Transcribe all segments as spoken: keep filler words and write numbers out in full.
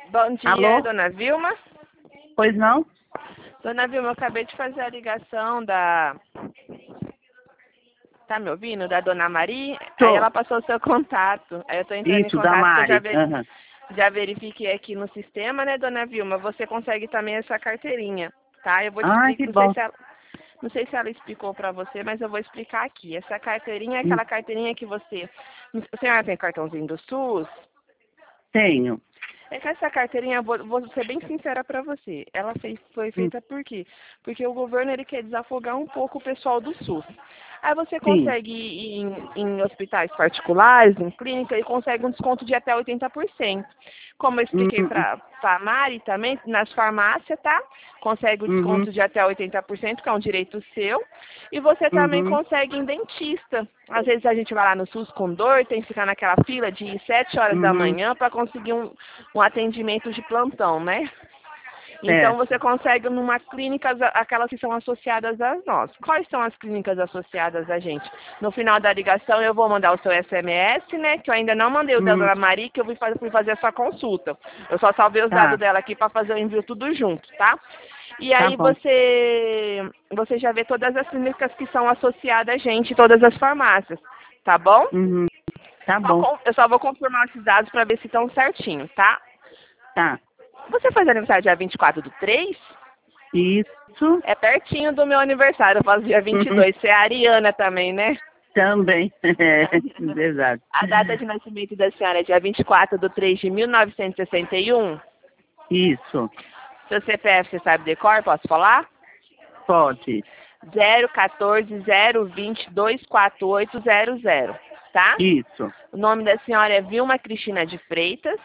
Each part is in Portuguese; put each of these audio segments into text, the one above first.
Bom dia, Alô? dona Vilma. Pois não? Dona Vilma, eu acabei de fazer a ligação da... Tá me ouvindo? Da dona Maria. Aí Tô. ela passou o seu contato. Aí eu tô entrando em Isso, da contato porque eu já, Mari. ver... Aham. já verifiquei aqui no sistema, né, dona Vilma? Você consegue também essa carteirinha, tá? Eu vou te Ai, explicar. que Não sei bom. se ela... Não sei se ela explicou pra você, mas eu vou explicar aqui. Essa carteirinha é Hum, aquela carteirinha que você... A senhora tem cartãozinho do SUS? Tenho. É que essa carteirinha, vou, vou ser bem sincera para você, ela fez, foi Hum, feita por quê? Porque o governo ele quer desafogar um pouco o pessoal do SUS. Aí você Sim. consegue ir em, em hospitais particulares, em clínica, e consegue um desconto de até oitenta por cento. Como eu Hum, expliquei hum, para a Mari também, nas farmácias, tá? Consegue o Uhum. desconto de até oitenta por cento, que é um direito seu. E você também Uhum. consegue em dentista. Às vezes a gente vai lá no SUS com dor, tem que ficar naquela fila de sete horas da Uhum. manhã para conseguir um, um atendimento de plantão, né? Então você Certo. consegue numa clínicas, a- aquelas que são associadas a nós. Quais são as clínicas associadas a gente? No final da ligação eu vou mandar o seu S M S, né? Que eu ainda não mandei o da Uhum. dona Maria, que eu fui fazer, fui fazer essa consulta. Eu só salvei os dados Tá. dela aqui para fazer o envio tudo junto, tá? E Tá aí bom. você, você já vê todas as clínicas que são associadas a gente, todas as farmácias, tá bom? Uhum. Tá Só bom. com- eu só vou confirmar esses dados para ver se estão certinhos, tá? Tá. Você faz aniversário dia vinte e quatro do três? Isso. É pertinho do meu aniversário, eu faço dia vinte e dois. Você é a Ariana também, né? Também. É, verdade. A data de nascimento da senhora é dia vinte e quatro de três de mil novecentos e sessenta e um. Isso. Seu C P F você sabe de cor, posso falar? Pode. zero um quatro zero dois zero dois quatro oito zero zero, tá? Isso. O nome da senhora é Vilma Cristina de Freitas.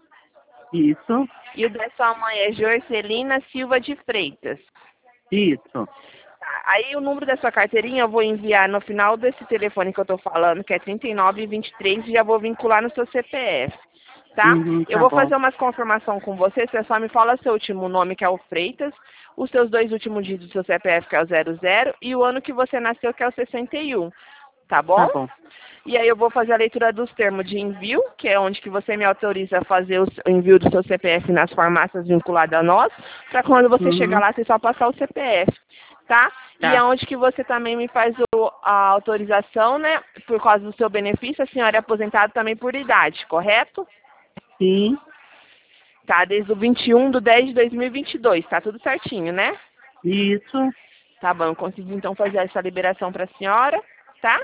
Isso. E o da sua mãe é Jorcelina Silva de Freitas. Isso. Tá, aí o número da sua carteirinha eu vou enviar no final desse telefone que eu tô falando, que é trinta e nove vinte e três, e já vou vincular no seu C P F, tá? Uhum. Eu Tá vou bom. fazer umas confirmação com você, você só me fala seu último nome, que é o Freitas, os seus dois últimos dígitos do seu C P F, que é o zero zero, e o ano que você nasceu, que é o sessenta e um, tá Tá bom? bom. E aí eu vou fazer a leitura dos termos de envio, que é onde que você me autoriza a fazer o envio do seu C P F nas farmácias vinculadas a nós, para quando você chegar Uhum. lá, você só passar o C P F, tá? E Tá. aonde que você também me faz o- a autorização, né, por causa do seu benefício, a senhora é aposentada também por idade, correto? Sim. Tá, desde o vinte e um de dez de dois mil e vinte e dois, tá tudo certinho, né? Isso. Tá bom, eu consegui então fazer essa liberação para a senhora, tá?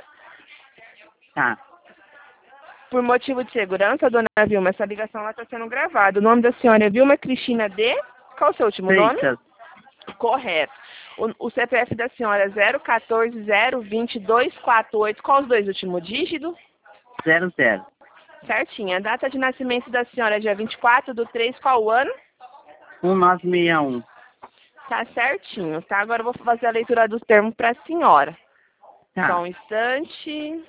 Tá. Por motivo de segurança, dona Vilma, essa ligação está sendo gravada. O nome da senhora é Vilma Cristina D. Qual o seu último nome? Freitas. Correto. O, o C P F da senhora é zero um quatro zero dois dois quatro oito. Qual os dois últimos dígitos? Zero, zero. Certinho. A data de nascimento da senhora é dia vinte e quatro do três, qual o ano? Um nove seis um. Tá certinho, tá? Agora eu vou fazer a leitura dos termos para a senhora. Só Tá. um instante.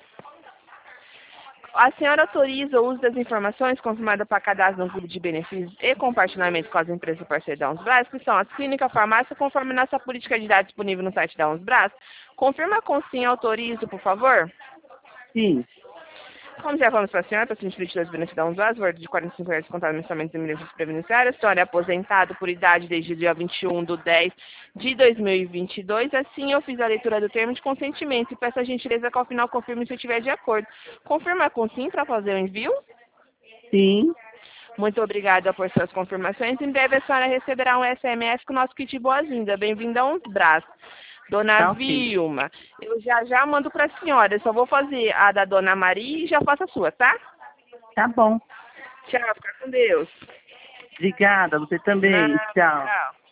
A senhora autoriza o uso das informações confirmadas para cadastro no grupo de benefícios e compartilhamento com as empresas parceiras da Unsbras, que são as clínicas, farmácia, conforme nossa política de dados disponível no site da Unsbras? Confirma com sim, autorizo, por favor. Sim. Como já falamos para a senhora, paciente vinte e dois benefícios da Unsbras, valor de quarenta e cinco reais contado mensalmente em benefícios previdenciários. A senhora é aposentada por idade desde o dia vinte e um de dez de dois mil e vinte e dois. Assim, eu fiz a leitura do termo de consentimento e peço a gentileza que ao final confirme se eu estiver de acordo. Confirma com sim para fazer o envio. Sim. Muito obrigada por suas confirmações. Em breve a senhora receberá um S M S com o nosso kit de boas-vindas. Bem-vinda a uns braços. Dona Tá ok. Vilma, eu já já mando para a senhora. Eu só vou fazer a da Dona Maria e já faço a sua, tá? Tá bom. Tchau, fica com Deus. Obrigada, você também. Nada, Tchau. tchau.